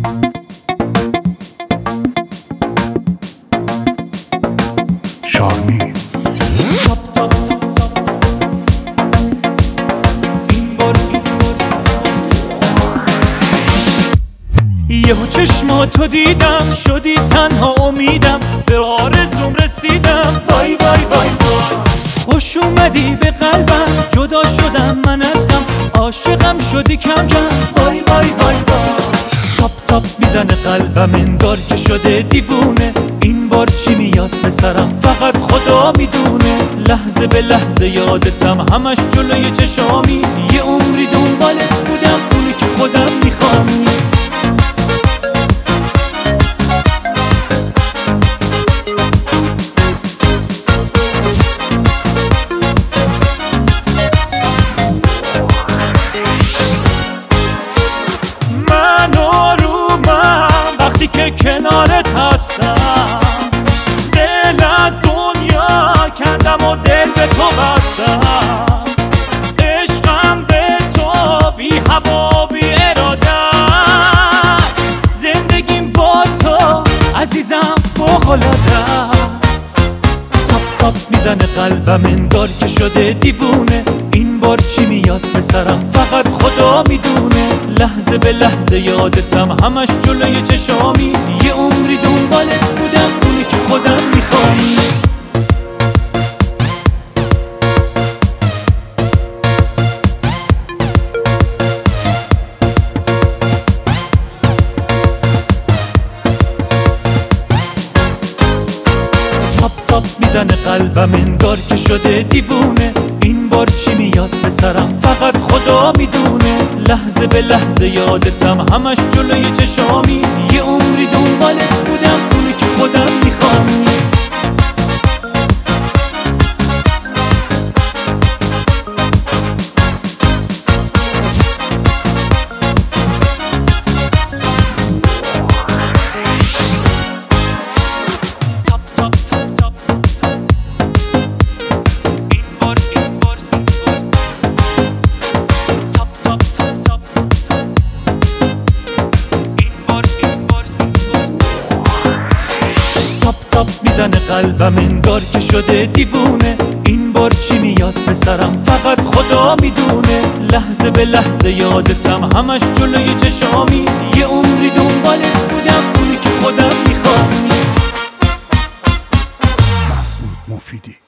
شارمی یهو چشماتو دیدم شدی تنها امیدم به آرزوم رسیدم وای وای وای وای خوش اومدی به قلبم جدا شدم من از غم عاشقم شدی کم کم وای وای وای وای تاپ تاپ میزنه قلبم انگار که شده دیوونه این بار چی میاد به سرم فقط خدا میدونه لحظه به لحظه یادتم همش جلوی چشامی یه عمری دنبالت بودم اونی که خودم میخوام که کنارت هستم دل از دنیا کندم و دل به تو بستم عشقم به تو بی هوا بی اراده است زندگیم با تو عزیزم فوق‌العاده است تاپ تاپ میزنه قلبم انگار که شده دیوونه این بار چی میاد به سرم فقط خدا میدونه لحظه به لحظه یادتم همش جلوی چشامی یه عمری دنبالت بودم اونی که خودم میخوام تاپ تاپ میزنه قلبم انگار که شده دیوونه این بار چی میاد به سرم فقط خدا میدونه لحظه به لحظه یادتم همش جلوی چشامی یه عمری دنبالت بودم اونی که خودم میخوام میزنه قلبم انگار که شده دیوونه این بار چی میاد به سرم فقط خدا میدونه لحظه به لحظه یادتم همش جلوی چشامی یه عمری دنبالت بودم اونی که خودم میخوام مسعود مفیدی